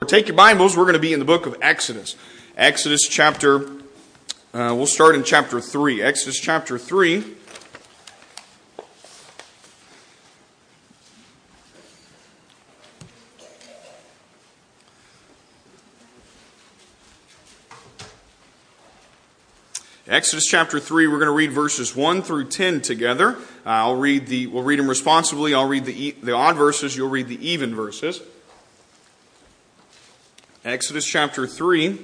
Take your Bibles, we're going to be in the book of Exodus. Exodus chapter, we'll start in chapter 3. Exodus chapter 3. Exodus chapter 3, we're going to read verses 1 through 10 together. We'll read them responsibly. I'll read the odd verses, you'll read the even verses. Exodus chapter 3.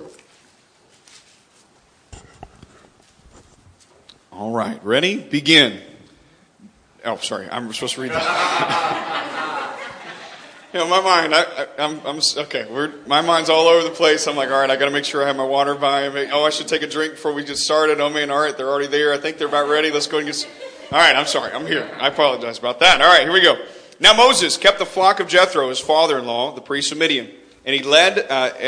All right, ready? Begin. Oh, sorry, I'm supposed to read that. My mind, I'm okay. My mind's all over the place. I'm like, all right, I got to make sure I have my water by me. I should take a drink before we get started. Oh man, all right, they're already there. I think they're about ready. Let's go and get. All right, I'm sorry, I'm here. I apologize about that. All right, here we go. Now Moses kept the flock of Jethro, his father-in-law, the priest of Midian. And he led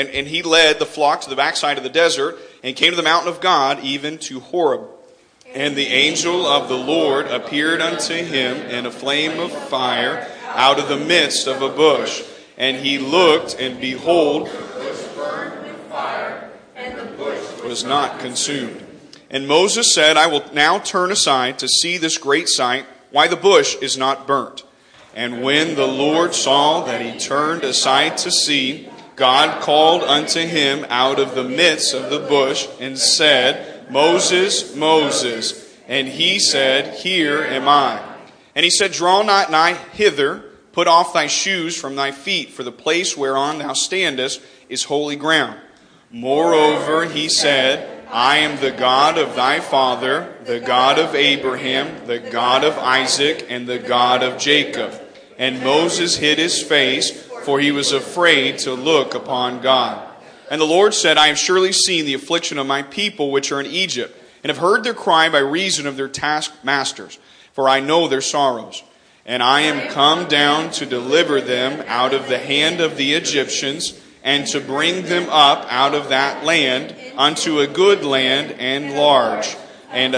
the flock to the backside of the desert and came to the mountain of God, even to Horeb. And the angel of the Lord appeared unto him in a flame of fire out of the midst of a bush. And he looked, and behold, the bush burned with fire, and the bush was not consumed. And Moses said, I will now turn aside to see this great sight, why the bush is not burnt. And when the Lord saw that he turned aside to see, God called unto him out of the midst of the bush and said, Moses, Moses. And he said, Here am I. And he said, Draw not nigh hither, put off thy shoes from thy feet, for the place whereon thou standest is holy ground. Moreover, he said, I am the God of thy father, the God of Abraham, the God of Isaac, and the God of Jacob. And Moses hid his face, for he was afraid to look upon God. And the Lord said, I have surely seen the affliction of my people which are in Egypt, and have heard their cry by reason of their taskmasters, for I know their sorrows. And I am come down to deliver them out of the hand of the Egyptians, and to bring them up out of that land unto a good land and large, and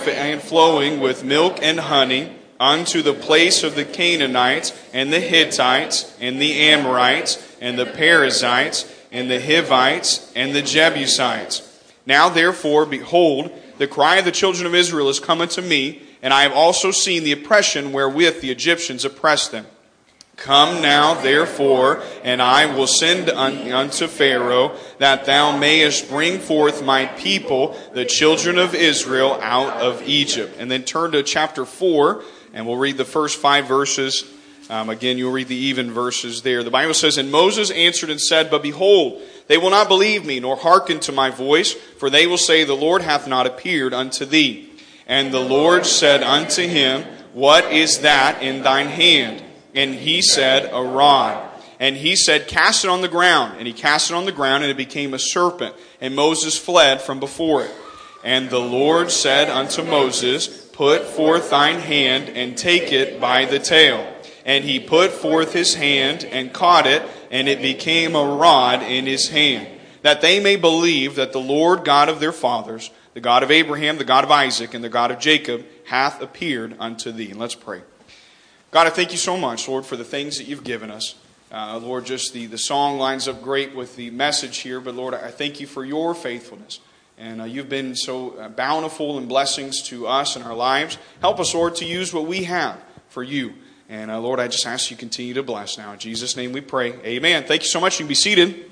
flowing with milk and honey, unto the place of the Canaanites, and the Hittites, and the Amorites, and the Perizzites, and the Hivites, and the Jebusites. Now therefore, behold, the cry of the children of Israel is come unto me, and I have also seen the oppression wherewith the Egyptians oppressed them. Come now, therefore, and I will send unto Pharaoh, that thou mayest bring forth my people, the children of Israel, out of Egypt. And then turn to chapter 4, and we'll read the first 5 verses. Again, you'll read the even verses there. The Bible says, And Moses answered and said, But behold, they will not believe me, nor hearken to my voice, for they will say, The Lord hath not appeared unto thee. And the Lord said unto him, What is that in thine hand? And he said, A rod. And he said, Cast it on the ground. And he cast it on the ground, and it became a serpent. And Moses fled from before it. And the Lord said unto Moses, Put forth thine hand, and take it by the tail. And he put forth his hand, and caught it, and it became a rod in his hand, that they may believe that the Lord God of their fathers, the God of Abraham, the God of Isaac, and the God of Jacob, hath appeared unto thee. And let's pray. God, I thank you so much, Lord, for the things that you've given us. Lord, just the song lines up great with the message here, but Lord, I thank you for your faithfulness. And you've been so bountiful in blessings to us and our lives. Help us, Lord, to use what we have for you. And Lord, I just ask you continue to bless now. In Jesus' name we pray. Amen. Thank you so much. You can be seated.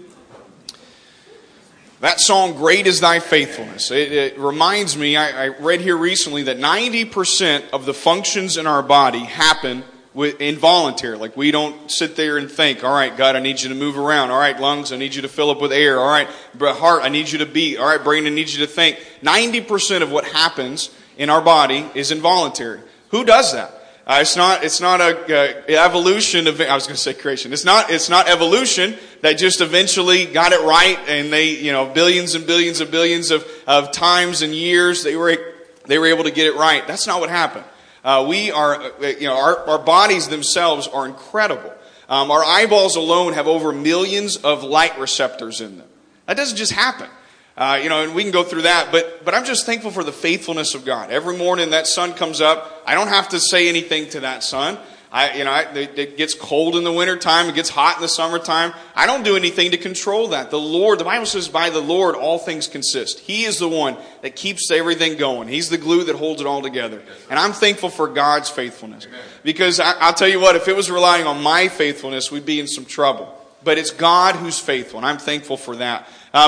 That song, Great is Thy Faithfulness. It reminds me, I read here recently that 90% of the functions in our body happen involuntary. Like we don't sit there and think, all right, God, I need you to move around. All right, lungs, I need you to fill up with air. All right, heart, I need you to beat. All right, brain, I need you to think. 90% of what happens in our body is involuntary. Who does that? It's not a evolution of, I was going to say creation. It's not evolution that just eventually got it right, and they, billions and billions and billions of times and years they were able to get it right. That's not what happened. Our bodies themselves are incredible. Our eyeballs alone have over millions of light receptors in them. That doesn't just happen. And we can go through that, but I'm just thankful for the faithfulness of God. Every morning that sun comes up, I don't have to say anything to that sun. It gets cold in the wintertime. It gets hot in the summertime. I don't do anything to control that. The Bible says, by the Lord, all things consist. He is the one that keeps everything going. He's the glue that holds it all together. And I'm thankful for God's faithfulness. Because I'll tell you what, if it was relying on my faithfulness, we'd be in some trouble. But it's God who's faithful, and I'm thankful for that.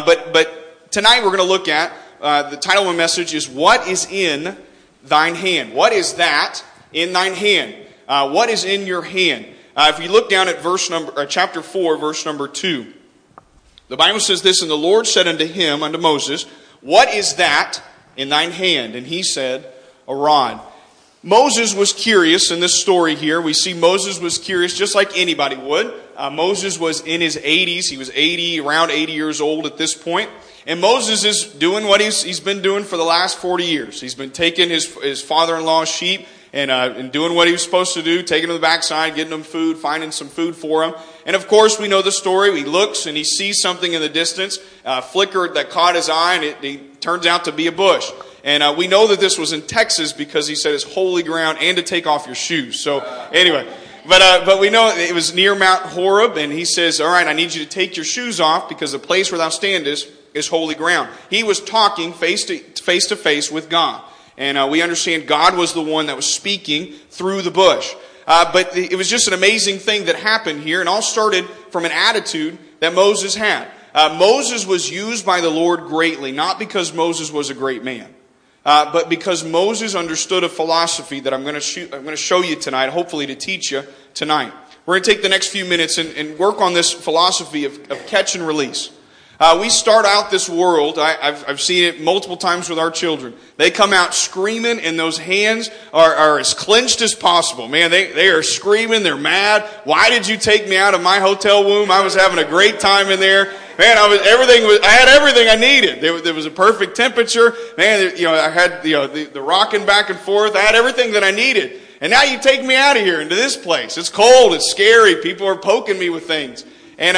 But tonight we're going to look at, the title of my message is, What is in thine hand? What is that in thine hand? What is in your hand? If you look down at chapter 4, verse number 2, the Bible says this, And the Lord said unto him, unto Moses, What is that in thine hand? And he said, A rod. Moses was curious in this story here. We see Moses was curious just like anybody would. Moses was in his 80s. He was around 80 years old at this point. And Moses is doing what he's been doing for the last 40 years. He's been taking his father-in-law's sheep and doing what he was supposed to do, taking them to the backside, getting them food, finding some food for them. And of course, we know the story. He looks and he sees something in the distance, flickered that caught his eye, and it turns out to be a bush. And we know that this was in Texas because he said it's holy ground and to take off your shoes. So anyway, but we know it was near Mount Horeb, and he says, all right, I need you to take your shoes off because the place where thou standest is holy ground. He was talking face to face with God. And we understand God was the one that was speaking through the bush. But it was just an amazing thing that happened here. And all started from an attitude that Moses had. Moses was used by the Lord greatly, not because Moses was a great man, but because Moses understood a philosophy that I'm going to show you tonight, hopefully to teach you tonight. We're going to take the next few minutes and work on this philosophy of catch and release. We start out this world, I've seen it multiple times with our children. They come out screaming, and those hands are as clenched as possible. Man, they are screaming, they're mad. Why did you take me out of my hotel room? I was having a great time in there. Man, I had everything I needed. There was a perfect temperature. Man, I had the rocking back and forth. I had everything that I needed. And now you take me out of here into this place. It's cold, it's scary. People are poking me with things. And,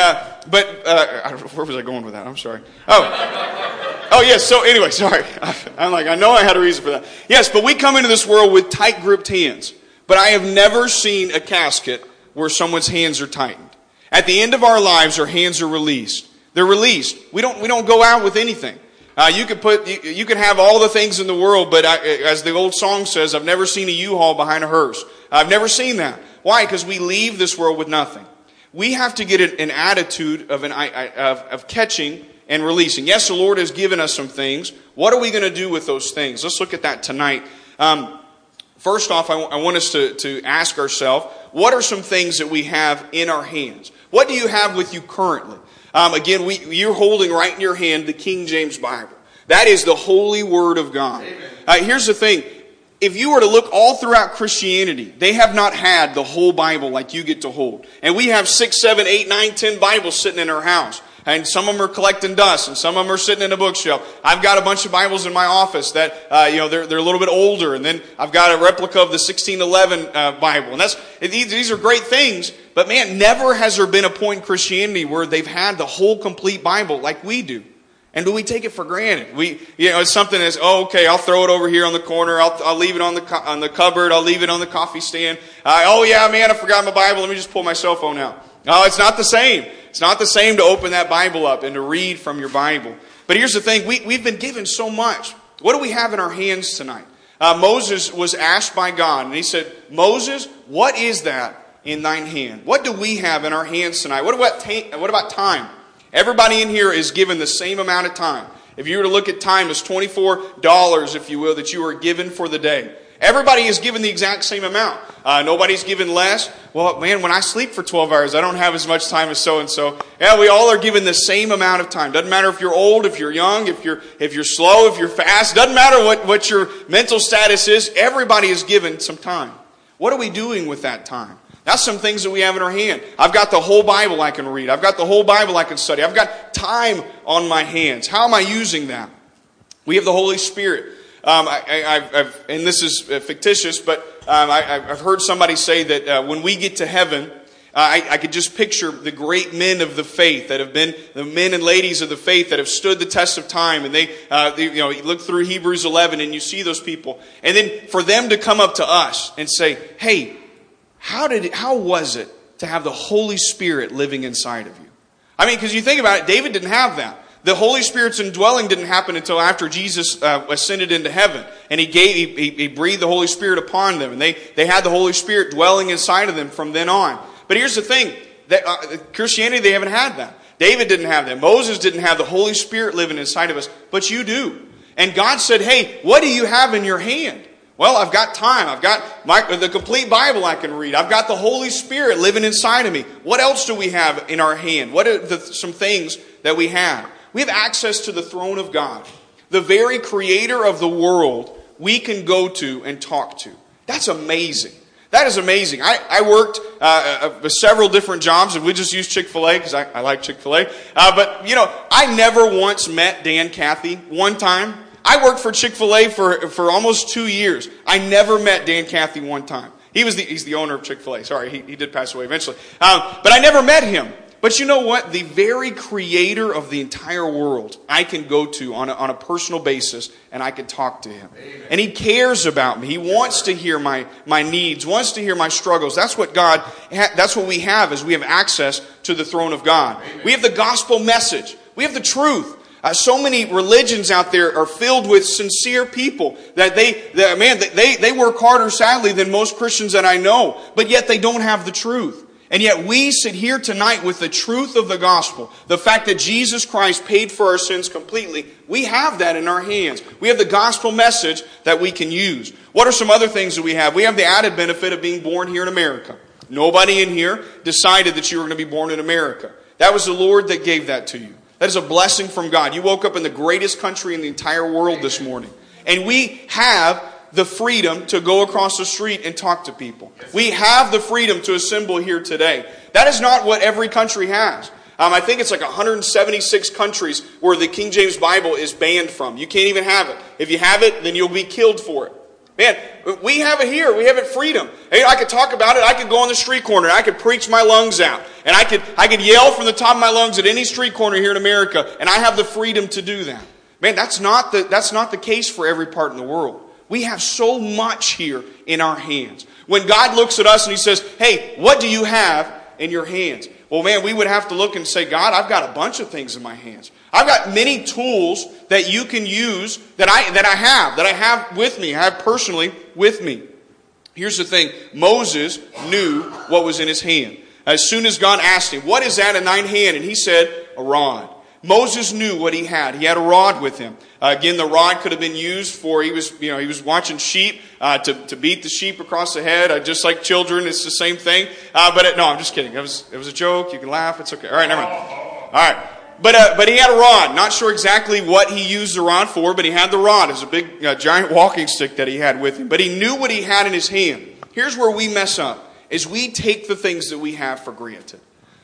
where was I going with that? I'm sorry. Oh, yes. So anyway, sorry. I know I had a reason for that. Yes, but we come into this world with tight gripped hands. But I have never seen a casket where someone's hands are tightened. At the end of our lives, our hands are released. They're released. We don't go out with anything. You could have all the things in the world, but as the old song says, I've never seen a U-Haul behind a hearse. I've never seen that. Why? Because we leave this world with nothing. We have to get an attitude of catching and releasing. Yes, the Lord has given us some things. What are we going to do with those things? Let's look at that tonight. First off, I want us to ask ourselves, what are some things that we have in our hands? What do you have with you currently? Again, you're holding right in your hand the King James Bible. That is the holy Word of God. Here's the thing. If you were to look all throughout Christianity, they have not had the whole Bible like you get to hold. And we have 6, 7, 8, 9, 10 Bibles sitting in our house. And some of them are collecting dust, and some of them are sitting in a bookshelf. I've got a bunch of Bibles in my office that, they're a little bit older. And then I've got a replica of the 1611 Bible. And these are great things. But man, never has there been a point in Christianity where they've had the whole complete Bible like we do. And do we take it for granted? It's something that's, okay, I'll throw it over here on the corner. I'll leave it on the cupboard. I'll leave it on the coffee stand. I forgot my Bible. Let me just pull my cell phone out. No, it's not the same. It's not the same to open that Bible up and to read from your Bible. But here's the thing. We've been given so much. What do we have in our hands tonight? Moses was asked by God, and he said, Moses, what is that in thine hand? What do we have in our hands tonight? What about time? Everybody in here is given the same amount of time. If you were to look at time as $24, if you will, that you are given for the day. Everybody is given the exact same amount. Nobody's given less. Well, man, when I sleep for 12 hours, I don't have as much time as so-and-so. Yeah, we all are given the same amount of time. Doesn't matter if you're old, if you're young, if you're slow, if you're fast. Doesn't matter what your mental status is. Everybody is given some time. What are we doing with that time? That's some things that we have in our hand. I've got the whole Bible I can read. I've got the whole Bible I can study. I've got time on my hands. How am I using that? We have the Holy Spirit. And this is fictitious, but I've heard somebody say that when we get to heaven, I could just picture the great men of the faith that have been the men and ladies of the faith that have stood the test of time. And you look through Hebrews 11 and you see those people. And then for them to come up to us and say, hey, how was it to have the Holy Spirit living inside of you? I mean, because you think about it, David didn't have that. The Holy Spirit's indwelling didn't happen until after Jesus ascended into heaven. And he breathed the Holy Spirit upon them. And they had the Holy Spirit dwelling inside of them from then on. But here's the thing. Christianity, they haven't had that. David didn't have that. Moses didn't have the Holy Spirit living inside of us. But you do. And God said, hey, what do you have in your hand? Well, I've got time. I've got the complete Bible I can read. I've got the Holy Spirit living inside of me. What else do we have in our hand? What are some things that we have? We have access to the throne of God. The very creator of the world we can go to and talk to. That's amazing. That is amazing. I worked several different jobs, and we just use Chick-fil-A because I like Chick-fil-A. But, I never once met Dan Cathy one time. I worked for Chick-fil-A for almost 2 years. I never met Dan Cathy one time. He's the owner of Chick-fil-A. Sorry, he did pass away eventually. But I never met him. But you know what? The very creator of the entire world, I can go to on a personal basis, and I can talk to him. Amen. And he cares about me. He wants to hear my needs, wants to hear my struggles. That's what that's what we have, is we have access to the throne of God. Amen. We have the gospel message. We have the truth. So many religions out there are filled with sincere people that they work harder, sadly, than most Christians that I know, but yet they don't have the truth. And yet we sit here tonight with the truth of the gospel, the fact that Jesus Christ paid for our sins completely. We have that in our hands. We have the gospel message that we can use. What are some other things that we have? We have the added benefit of being born here in America. Nobody in here decided that you were going to be born in America. That was the Lord that gave that to you. That is a blessing from God. You woke up in the greatest country in the entire world this morning. And we have the freedom to go across the street and talk to people. We have the freedom to assemble here today. That is not what every country has. I think it's like 176 countries where the King James Bible is banned from. You can't even have it. If you have it, then you'll be killed for it. Man, we have it here. We have it freedom. Hey, I could talk about it. I could go on the street corner. I could preach my lungs out. And I could yell from the top of my lungs at any street corner here in America. And I have the freedom to do that. Man, that's not the case for every part in the world. We have so much here in our hands. When God looks at us and He says, hey, what do you have in your hands? Well, man, we would have to look and say, God, I've got a bunch of things in my hands. I've got many tools that you can use that I have with me, I have personally with me. Here's the thing. Moses knew what was in his hand. As soon as God asked him, what is that in thine hand? And he said, a rod. Moses knew what he had. He had a rod with him. Again, the rod could have been used for, he was watching sheep, to beat the sheep across the head, just like children. It's the same thing. No, I'm just kidding. It was a joke. You can laugh. It's okay. All right, never mind. All right. But he had a rod. Not sure exactly what he used the rod for, but he had the rod. It was a big, giant walking stick that he had with him. But he knew what he had in his hand. Here's where we mess up, is we take the things that we have for granted.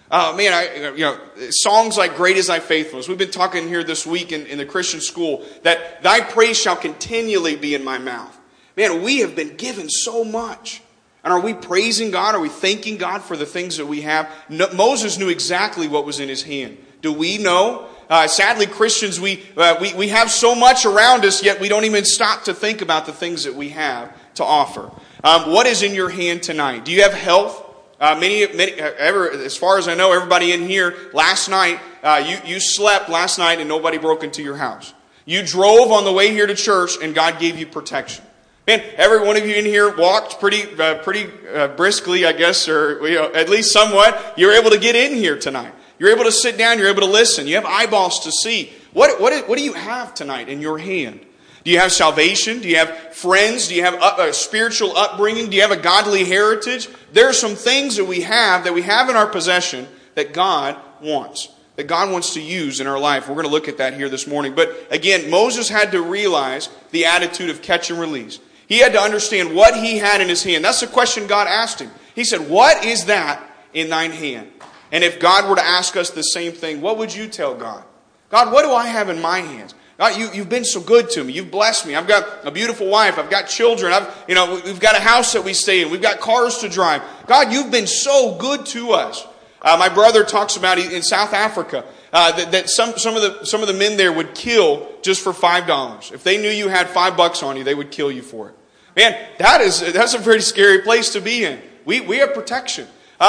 Songs like Great Is Thy Faithfulness. We've been talking here this week in the Christian school that Thy praise shall continually be in my mouth. Man, we have been given so much. And are we praising God? Are we thanking God for the things that we have? No, Moses knew exactly what was in his hand. Do we know? Sadly, Christians, we have so much around us, yet we don't even stop to think about the things that we have to offer. What is in your hand tonight? Do you have health? As far as I know, everybody in here last night, you slept last night and nobody broke into your house. You drove on the way here to church and God gave you protection. Man, every one of you in here walked pretty briskly, I guess, or at least somewhat. You're able to get in here tonight. You're able to sit down. You're able to listen. You have eyeballs to see. What do you have tonight in your hand? Do you have salvation? Do you have friends? Do you have a spiritual upbringing? Do you have a godly heritage? There are some things that we have in our possession that God wants to use in our life. We're going to look at that here this morning. But again, Moses had to realize the attitude of catch and release. He had to understand what he had in his hand. That's the question God asked him. He said, what is that in thine hand? And if God were to ask us the same thing, what would you tell God? God, what do I have in my hands? God, you've been so good to me. You've blessed me. I've got a beautiful wife. I've got children. We've got a house that we stay in. We've got cars to drive. God, you've been so good to us. My brother talks about in South Africa that some of the men there would kill just for $5. If they knew you had $5 on you, they would kill you for it. Man, that's a pretty scary place to be in. We have protection.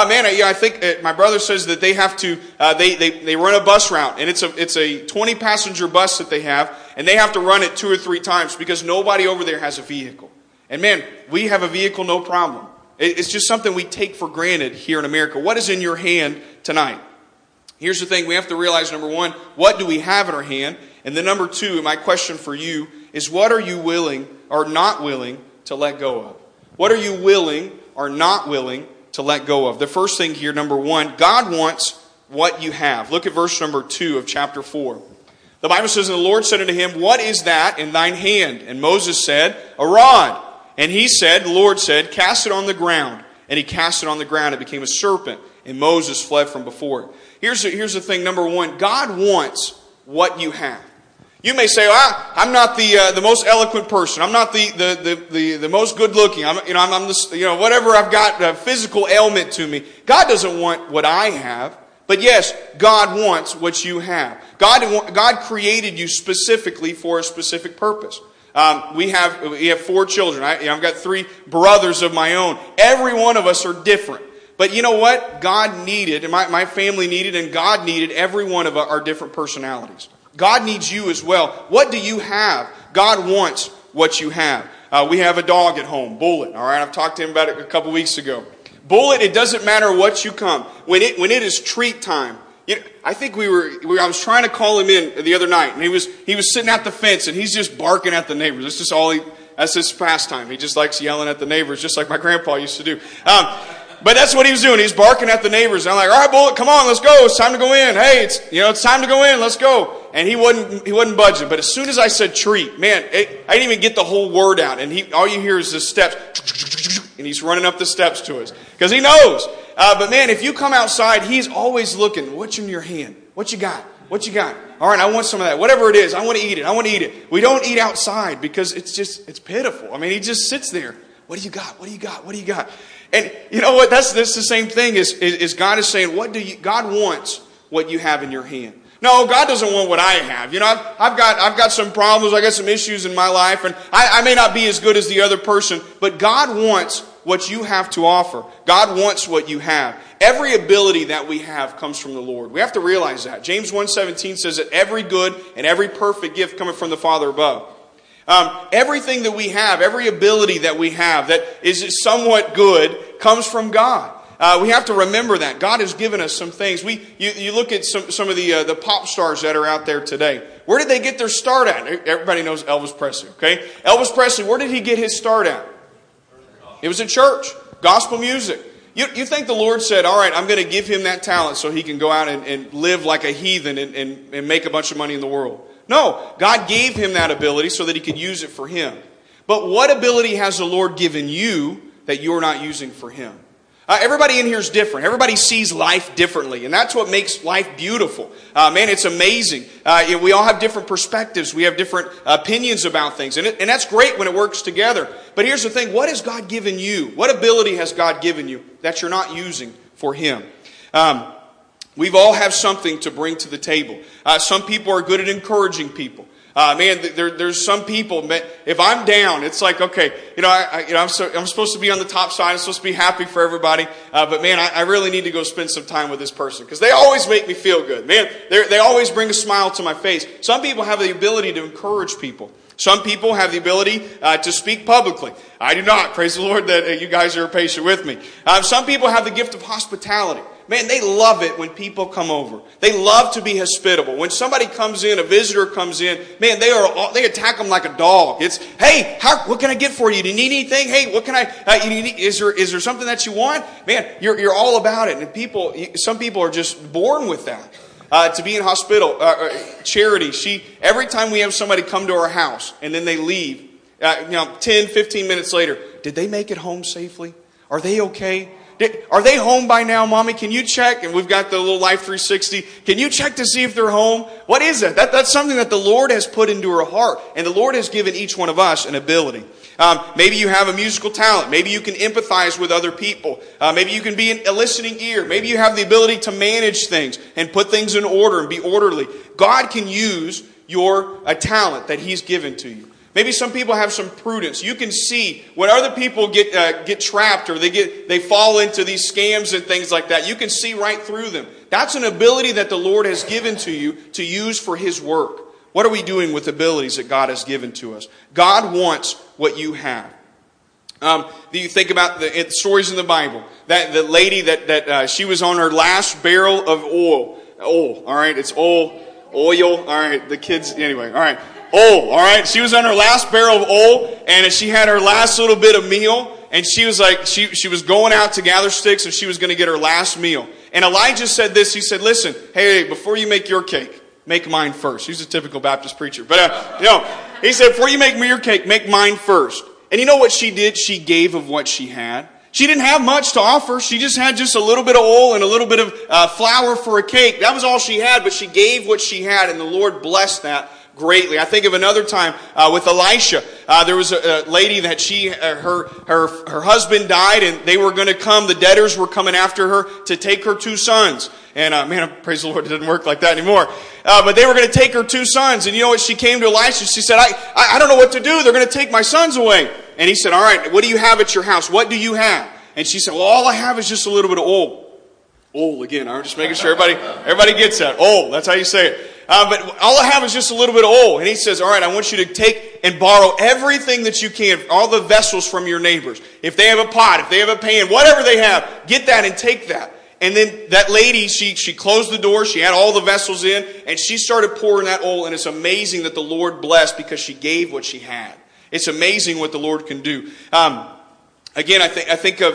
I think my brother says that they have to, they run a bus route, and it's a 20-passenger bus that they have, and they have to run it 2 or 3 times because nobody over there has a vehicle. And man, we have a vehicle, no problem. It's just something we take for granted here in America. What is in your hand tonight? Here's the thing. We have to realize, number one, what do we have in our hand? And then number two, my question for you is, what are you willing or not willing to let go of? What are you willing or not willing to let go of? The first thing here, number one, God wants what you have. Look at verse number 2 of chapter 4. The Bible says, and the Lord said unto him, what is that in thine hand? And Moses said, a rod. And he said, the Lord said, cast it on the ground. And he cast it on the ground. It became a serpent. And Moses fled from before it. Here's the thing. Number one, God wants what you have. You may say, well, I'm not the most eloquent person. I'm not the most good looking. I'm this, whatever I've got, a physical ailment to me. God doesn't want what I have. But yes, God wants what you have. God created you specifically for a specific purpose. We have 4 children. I've got 3 brothers of my own. Every one of us are different. But you know what? God needed, and my family needed, and God needed every one of our different personalities. God needs you as well. What do you have? God wants what you have. We have a dog at home, Bullet. All right, I've talked to him about it a couple weeks ago. Bullet, it doesn't matter what you come. When it is treat time. I think I was trying to call him in the other night, and he was sitting at the fence, and he's just barking at the neighbors. That's just that's his pastime. He just likes yelling at the neighbors, just like my grandpa used to do. But that's what he was doing. He's barking at the neighbors. And I'm like, all right, Bullet, come on, let's go. It's time to go in. Hey, it's time to go in. Let's go. And he wasn't budging. But as soon as I said treat, man, I didn't even get the whole word out. And all you hear is the steps. And he's running up the steps to us. Because he knows. But man, if you come outside, he's always looking. What's in your hand? What you got? What you got? All right, I want some of that. Whatever it is, I want to eat it. I want to eat it. We don't eat outside because it's pitiful. I mean, he just sits there. What do you got? What do you got? What do you got? And you know what? That's the same thing is God is saying, God wants what you have in your hand. No, God doesn't want what I have. I've got some problems. I got some issues in my life, and I may not be as good as the other person, but God wants what you have to offer. God wants what you have. Every ability that we have comes from the Lord. We have to realize that. James 1:17 says that every good and every perfect gift cometh from the Father above. Everything that we have, every ability that we have that is somewhat good comes from God. We have to remember that. God has given us some things. You look at some of the pop stars that are out there today. Where did they get their start at? Everybody knows Elvis Presley, okay? Elvis Presley, where did he get his start at? It was in church, gospel music. You think the Lord said, all right, I'm going to give him that talent so he can go out and live like a heathen and make a bunch of money in the world? No, God gave him that ability so that he could use it for him. But what ability has the Lord given you that you're not using for him? Everybody in here is different. Everybody sees life differently. And that's what makes life beautiful. Man, it's amazing. We all have different perspectives. We have different opinions about things. And that's great when it works together. But here's the thing. What has God given you? What ability has God given you that you're not using for him? We've all have something to bring to the table. Some people are good at encouraging people. There's some people. If I'm down, it's like, okay, I'm supposed to be on the top side. I'm supposed to be happy for everybody. But man, I really need to go spend some time with this person because they always make me feel good. Man, they always bring a smile to my face. Some people have the ability to encourage people. Some people have the ability to speak publicly. I do not. Praise the Lord that you guys are patient with me. Some people have the gift of hospitality. Man, they love it when people come over. They love to be hospitable. When somebody comes in, a visitor comes in, man, they attack them like a dog. It's, hey, what can I get for you? Do you need anything? Hey, what can is there something that you want? Man, you're all about it. And some people are just born with that. To be in hospital, Charity, every time we have somebody come to our house and then they leave, 10, 15 minutes later, did they make it home safely? Are they okay? Are they home by now, Mommy? Can you check? And we've got the little Life 360. Can you check to see if they're home? What is that? That's something that the Lord has put into her heart. And the Lord has given each one of us an ability. Maybe you have a musical talent. Maybe you can empathize with other people. Maybe you can be a listening ear. Maybe you have the ability to manage things and put things in order and be orderly. God can use a talent that He's given to you. Maybe some people have some prudence. You can see when other people get trapped or they fall into these scams and things like that. You can see right through them. That's an ability that the Lord has given to you to use for His work. What are we doing with abilities that God has given to us? God wants what you have. Do you think about the stories in the Bible? That the lady that she was on her last barrel of oil. All right, it's oil. All right, the kids. Anyway, all right, oil. All right, she was on her last barrel of oil, and she had her last little bit of meal, and she was like, she was going out to gather sticks, and she was going to get her last meal. And Elijah said this. He said, "Listen, hey, before you make your cake, make mine first." He's a typical Baptist preacher, but he said, "Before you make your cake, make mine first." And you know what she did? She gave of what she had. She didn't have much to offer. She just had just a little bit of oil and a little bit of flour for a cake. That was all she had, but she gave what she had, and the Lord blessed that greatly. I think of another time with Elisha. There was a lady that her husband died, and they were going to come. The debtors were coming after her to take her 2 sons. And praise the Lord, it doesn't work like that anymore. But they were going to take her 2 sons. And you know what? She came to Elisha. She said, I don't know what to do. They're going to take my sons away. And he said, all right, what do you have at your house? What do you have? And she said, well, all I have is just a little bit of oil. Oil again. I'm just making sure everybody gets that. Oil. That's how you say it. But all I have is just a little bit of oil. And he says, all right, I want you to take and borrow everything that you can, all the vessels from your neighbors. If they have a pot, if they have a pan, whatever they have, get that and take that. And then that lady, she closed the door, she had all the vessels in, and she started pouring that oil, and it's amazing that the Lord blessed because she gave what she had. It's amazing what the Lord can do. Again, I think of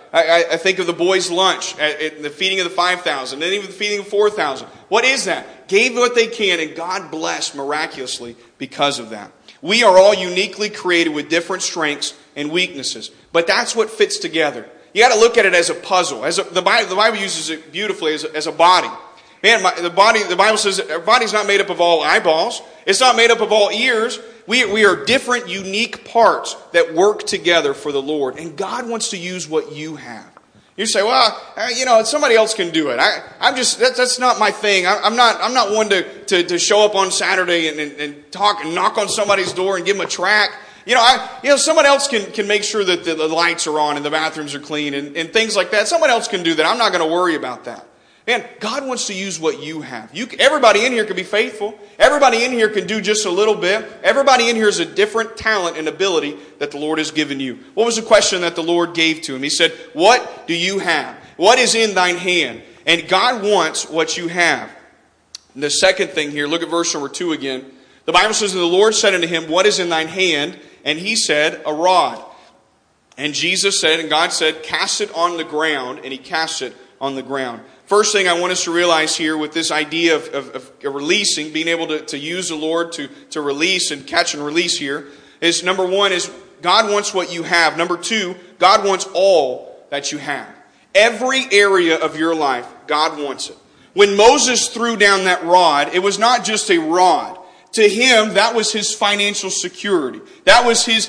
the boys' lunch, at the feeding of the 5,000, and even the feeding of 4,000. What is that? Gave what they can, and God blessed miraculously because of that. We are all uniquely created with different strengths and weaknesses, but that's what fits together. You got to look at it as a puzzle. The Bible uses it beautifully as a body. Man, the Bible says our body's not made up of all eyeballs. It's not made up of all ears. We are different, unique parts that work together for the Lord. And God wants to use what you have. You say, well, somebody else can do it. That's not my thing. I'm not one to show up on Saturday and talk and knock on somebody's door and give them a tract. Someone else can make sure that the lights are on and the bathrooms are clean and things like that. Someone else can do that. I'm not going to worry about that. Man, God wants to use what you have. Everybody in here can be faithful. Everybody in here can do just a little bit. Everybody in here has a different talent and ability that the Lord has given you. What was the question that the Lord gave to him? He said, what do you have? What is in thine hand? And God wants what you have. And the second thing here, look at verse number 2 again. The Bible says, and the Lord said unto him, what is in thine hand? And he said, a rod. And Jesus said, and God said, cast it on the ground. And he cast it on the ground. First thing I want us to realize here with this idea of releasing, being able to use the Lord to release and catch and release here, is number 1 is God wants what you have. Number 2, God wants all that you have. Every area of your life, God wants it. When Moses threw down that rod, it was not just a rod. To him, that was his financial security. That was his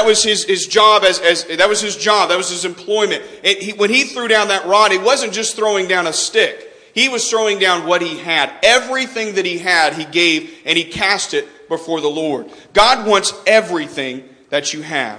job that was his job. That was his employment. When he threw down that rod, he wasn't just throwing down a stick. He was throwing down what he had. Everything that he had, he gave, and he cast it before the Lord. God wants everything that you have.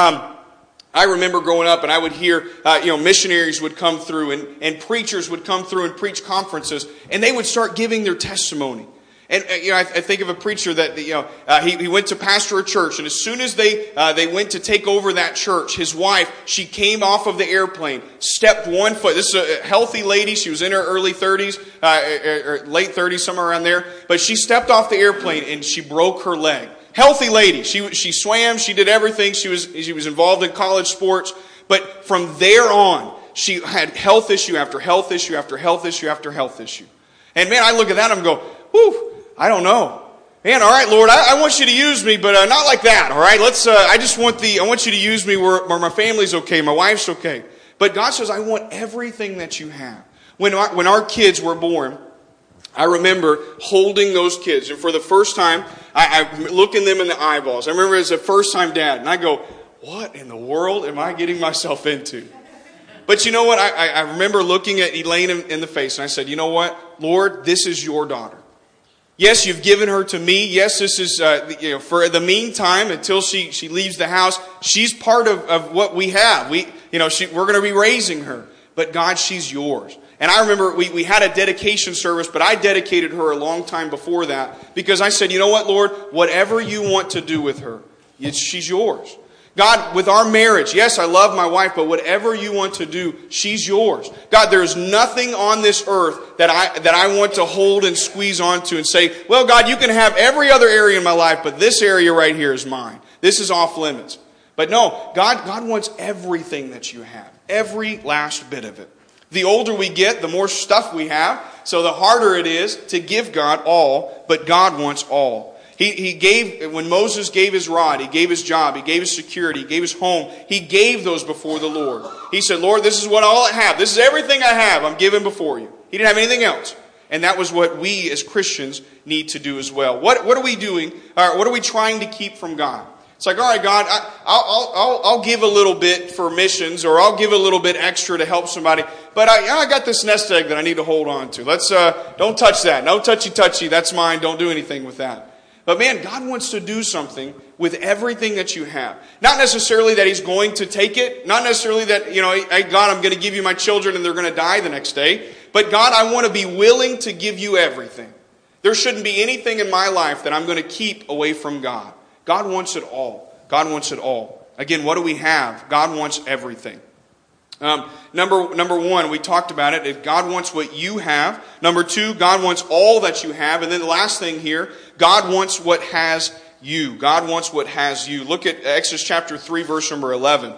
I remember growing up, and I would hear, missionaries would come through, and preachers would come through and preach conferences, and they would start giving their testimony. And I think of a preacher that he went to pastor a church, and as soon as they went to take over that church, his wife, she came off of the airplane, stepped 1 foot. This is a healthy lady. She was in her early 30s, or late 30s, somewhere around there. But she stepped off the airplane and she broke her leg. Healthy lady. She swam. She did everything. She was involved in college sports. But from there on, she had health issue after health issue after health issue after health issue. And man, I look at that and I'm going, whew. I don't know. Man, all right, Lord, I want you to use me, but not like that, all right? I want you to use me where my family's okay, my wife's okay. But God says, I want everything that you have. When our kids were born, I remember holding those kids, and for the first time, I'm looking them in the eyeballs. I remember as a first-time dad, and I go, what in the world am I getting myself into? But you know what? I remember looking at Elaine in the face, and I said, you know what? Lord, this is your daughter. Yes, you've given her to me. Yes, this is for the meantime until she leaves the house. She's part of what we have. We're going to be raising her. But God, she's yours. And I remember we had a dedication service, but I dedicated her a long time before that because I said, you know what, Lord, whatever you want to do with her, she's yours. God, with our marriage, yes, I love my wife, but whatever you want to do, she's yours. God, there's nothing on this earth that I want to hold and squeeze onto and say, well, God, you can have every other area in my life, but this area right here is mine. This is off limits. But no, God wants everything that you have, every last bit of it. The older we get, the more stuff we have, so the harder it is to give God all, but God wants all. He gave, when Moses gave his rod, he gave his job, he gave his security, he gave his home, he gave those before the Lord. He said, Lord, this is what all I have. This is everything I have. I'm giving before you. He didn't have anything else. And that was what we as Christians need to do as well. What are we doing? What are we trying to keep from God? It's like, all right, God, I'll give a little bit for missions, or I'll give a little bit extra to help somebody. But I got this nest egg that I need to hold on to. Let's don't touch that. No touchy. That's mine. Don't do anything with that. But man, God wants to do something with everything that you have. Not necessarily that He's going to take it. Not necessarily that, hey, God, I'm going to give you my children and they're going to die the next day. But God, I want to be willing to give you everything. There shouldn't be anything in my life that I'm going to keep away from God. God wants it all. God wants it all. Again, what do we have? God wants everything. Number one, we talked about it. If God wants what you have. Number two, God wants all that you have. And then the last thing here, God wants what has you. God wants what has you. Look at Exodus chapter 3, verse number 11.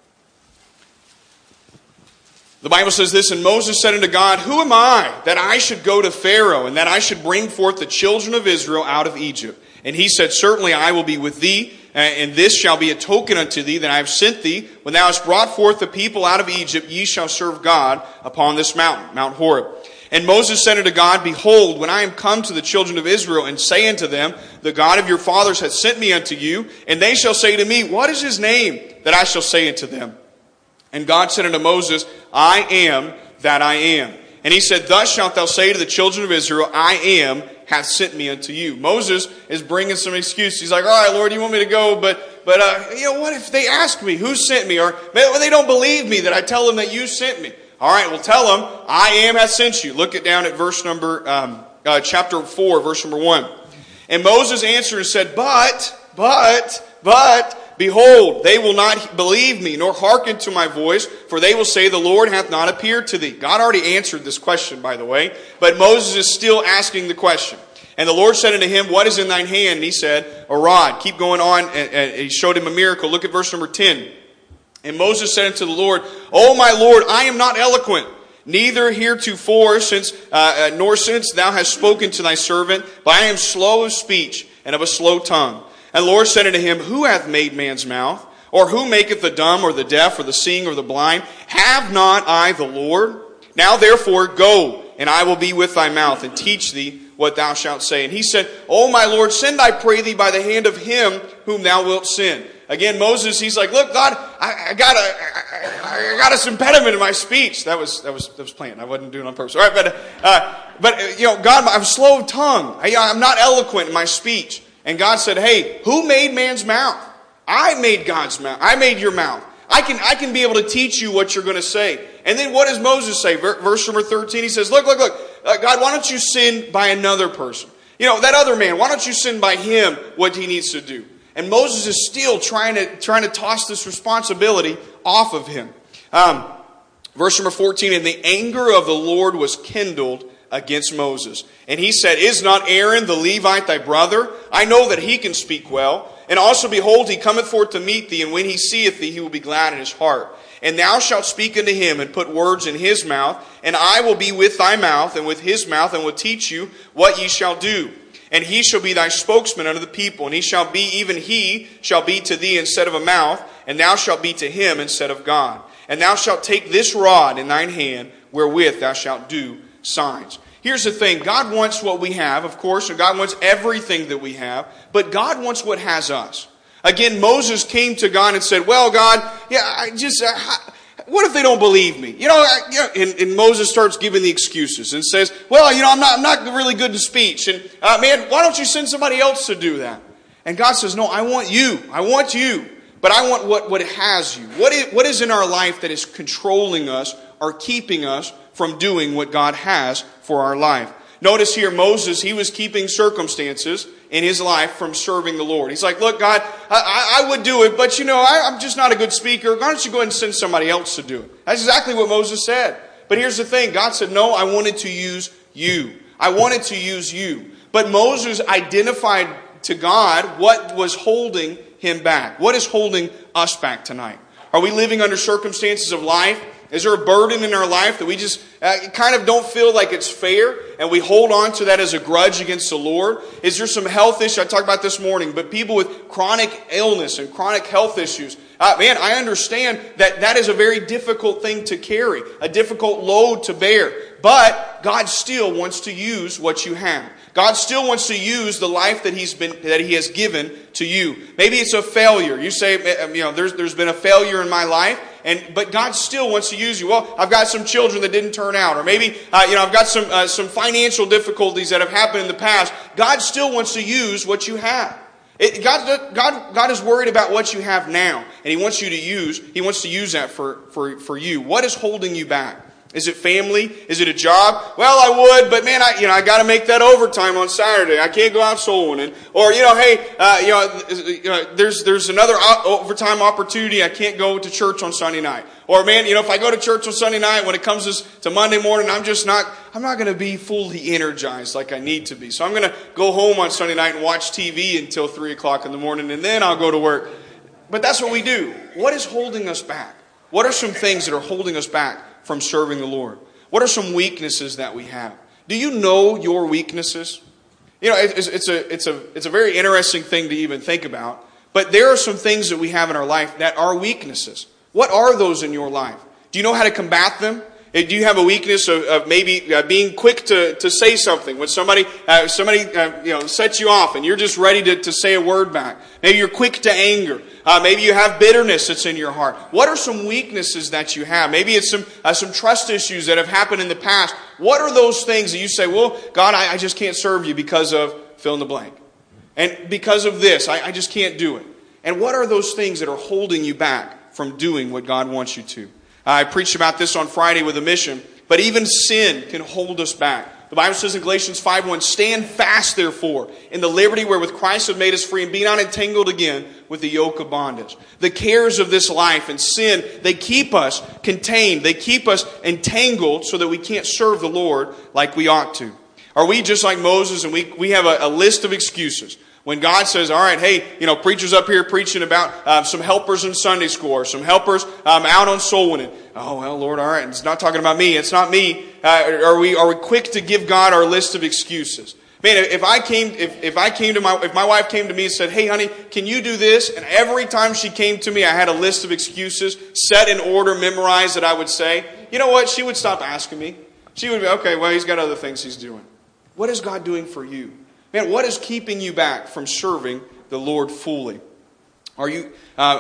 The Bible says this, and Moses said unto God, who am I that I should go to Pharaoh, and that I should bring forth the children of Israel out of Egypt? And he said, certainly I will be with thee, and this shall be a token unto thee that I have sent thee. When thou hast brought forth the people out of Egypt, ye shall serve God upon this mountain, Mount Horeb. And Moses said unto God, behold, when I am come to the children of Israel, and say unto them, the God of your fathers hath sent me unto you, and they shall say to me, what is his name, that I shall say unto them? And God said unto Moses, I am that I am. And he said, thus shalt thou say to the children of Israel, I am hath sent me unto you. Moses is bringing some excuse. He's like, all right, Lord, you want me to go, but what if they ask me who sent me? Or they don't believe me that I tell them that you sent me. All right, well, tell them, I am hath sent you. Look down at verse number, chapter 4, verse number 1. And Moses answered and said, but, behold, they will not believe me, nor hearken to my voice, for they will say, the Lord hath not appeared to thee. God already answered this question, by the way, but Moses is still asking the question. And the Lord said unto him, what is in thine hand? And he said, a rod. Keep going on, and he showed him a miracle. Look at verse number 10. And Moses said unto the Lord, O my Lord, I am not eloquent, neither heretofore, nor since thou hast spoken to thy servant, but I am slow of speech and of a slow tongue. And the Lord said unto him, who hath made man's mouth? Or who maketh the dumb, or the deaf, or the seeing, or the blind? Have not I the Lord? Now therefore go, and I will be with thy mouth, and teach thee what thou shalt say. And he said, O my Lord, send I pray thee by the hand of him whom thou wilt send. Again, Moses, he's like, look, God, I got a impediment in my speech. That was planned. I wasn't doing it on purpose. All right, but God, I'm slow of tongue. I'm not eloquent in my speech. And God said, hey, who made man's mouth? I made God's mouth. I made your mouth. I can be able to teach you what you're going to say. And then what does Moses say? Verse number 13, he says, look, God, why don't you send by another person? That other man, why don't you send by him what he needs to do? And Moses is still trying to toss this responsibility off of him. Verse number 14, and the anger of the Lord was kindled against Moses. And he said, is not Aaron the Levite thy brother? I know that he can speak well. And also, behold, he cometh forth to meet thee, and when he seeth thee, he will be glad in his heart. And thou shalt speak unto him, and put words in his mouth, and I will be with thy mouth, and with his mouth, and will teach you what ye shall do. And he shall be thy spokesman unto the people, and he shall be to thee instead of a mouth, and thou shalt be to him instead of God. And thou shalt take this rod in thine hand, wherewith thou shalt do signs. Here's the thing. God wants what we have, of course, and God wants everything that we have, but God wants what has us. Again, Moses came to God and said, well, God, what if they don't believe me? And Moses starts giving the excuses and says, well, I'm not really good in speech. And man, why don't you send somebody else to do that? And God says, no, I want you. But I want what has you. What is in our life that is controlling us or keeping us from doing what God has for our life? Notice here, Moses, he was keeping circumstances in his life from serving the Lord. He's like, look, God, I would do it, but I'm just not a good speaker. Why don't you go ahead and send somebody else to do it? That's exactly what Moses said. But here's the thing. God said, no, I wanted to use you. I wanted to use you. But Moses identified to God what was holding him back. What is holding us back tonight? Are we living under circumstances of life? Is there a burden in our life that we just kind of don't feel like it's fair, and we hold on to that as a grudge against the Lord? Is there some health issue? I talked about this morning, but people with chronic illness and chronic health issues, man, I understand that is a very difficult thing to carry, a difficult load to bear. But God still wants to use what you have. God still wants to use the life that He has given to you. Maybe it's a failure. You say, there's been a failure in my life, but God still wants to use you. Well, I've got some children that didn't turn out, or maybe I've got some financial difficulties that have happened in the past. God still wants to use what you have. God is worried about what you have now, and He wants to use that for you. What is holding you back? Is it family? Is it a job? Well, I would, but man, I got to make that overtime on Saturday. I can't go out soul winning. Or there's another overtime opportunity. I can't go to church on Sunday night. Or man, if I go to church on Sunday night, when it comes to Monday morning, I'm not going to be fully energized like I need to be. So I'm going to go home on Sunday night and watch TV until 3 o'clock in the morning, and then I'll go to work. But that's what we do. What is holding us back? What are some things that are holding us back from serving the Lord? What are some weaknesses that we have? Do you know your weaknesses? It's a very interesting thing to even think about. But there are some things that we have in our life that are weaknesses. What are those in your life? Do you know how to combat them? Do you have a weakness of maybe being quick to say something when somebody sets you off and you're just ready to say a word back? Maybe you're quick to anger. Maybe you have bitterness that's in your heart. What are some weaknesses that you have? Maybe it's some trust issues that have happened in the past. What are those things that you say, well, God, I just can't serve you because of fill in the blank. And because of this, I just can't do it. And what are those things that are holding you back from doing what God wants you to? I preached about this on Friday with a mission, but even sin can hold us back. The Bible says in Galatians 5:1, stand fast, therefore, in the liberty wherewith Christ hath made us free, and be not entangled again with the yoke of bondage. The cares of this life and sin, they keep us contained. They keep us entangled so that we can't serve the Lord like we ought to. Are we just like Moses and we have a list of excuses? When God says, all right, hey, preachers up here preaching about some helpers in Sunday school or some helpers out on soul winning. Oh, well, Lord, all right, it's not talking about me. It's not me. Are we quick to give God our list of excuses? Man, if my wife came to me and said, hey, honey, can you do this? And every time she came to me, I had a list of excuses set in order, memorized that I would say. You know what? She would stop asking me. She would be, okay, well, he's got other things he's doing. What is God doing for you? Man, what is keeping you back from serving the Lord fully? Are you,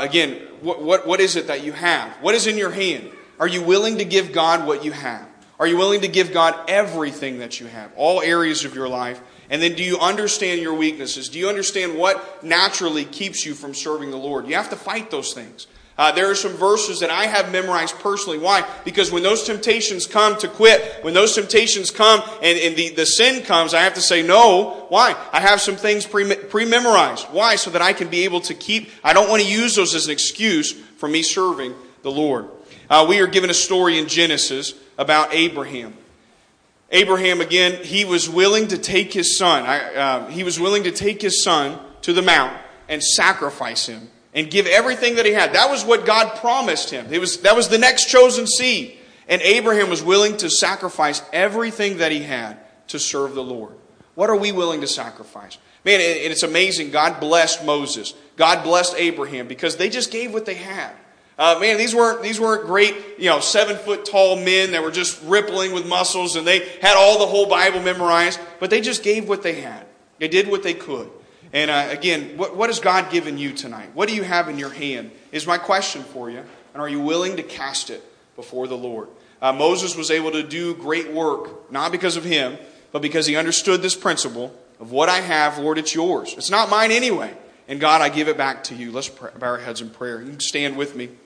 what is it that you have? What is in your hand? Are you willing to give God what you have? Are you willing to give God everything that you have? All areas of your life? And then do you understand your weaknesses? Do you understand what naturally keeps you from serving the Lord? You have to fight those things. There are some verses that I have memorized personally. Why? Because when those temptations come to quit, when those temptations come and the sin comes, I have to say no. Why? I have some things pre-memorized. Why? So that I can be able to keep, I don't want to use those as an excuse for me serving the Lord. We are given a story in Genesis about Abraham. Abraham, again, he was willing to take his son. He was willing to take his son to the mount and sacrifice him. And give everything that he had. That was what God promised him. That was the next chosen seed. And Abraham was willing to sacrifice everything that he had to serve the Lord. What are we willing to sacrifice? Man, and it's amazing. God blessed Moses. God blessed Abraham because they just gave what they had. Man, these weren't great, 7-foot tall men that were just rippling with muscles and they had all the whole Bible memorized. But they just gave what they had. They did what they could. And again, what has God given you tonight? What do you have in your hand is my question for you. And are you willing to cast it before the Lord. Moses was able to do great work, not because of him, but because he understood this principle of what I have, Lord, it's yours. It's not mine anyway. And God, I give it back to you. Let's bow our heads in prayer. You can stand with me.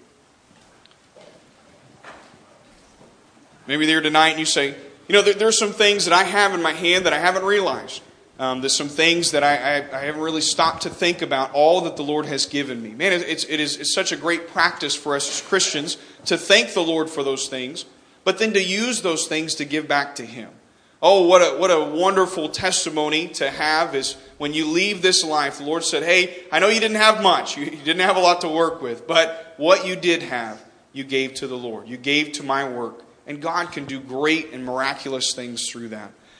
Maybe you're there tonight and you say, there's some things that I have in my hand that I haven't realized. There's some things that I haven't really stopped to think about all that the Lord has given me. Man, it's such a great practice for us as Christians to thank the Lord for those things, but then to use those things to give back to Him. Oh, what a wonderful testimony to have is when you leave this life, the Lord said, hey, I know you didn't have much. You didn't have a lot to work with, but what you did have, you gave to the Lord. You gave to my work. And God can do great and miraculous things through that.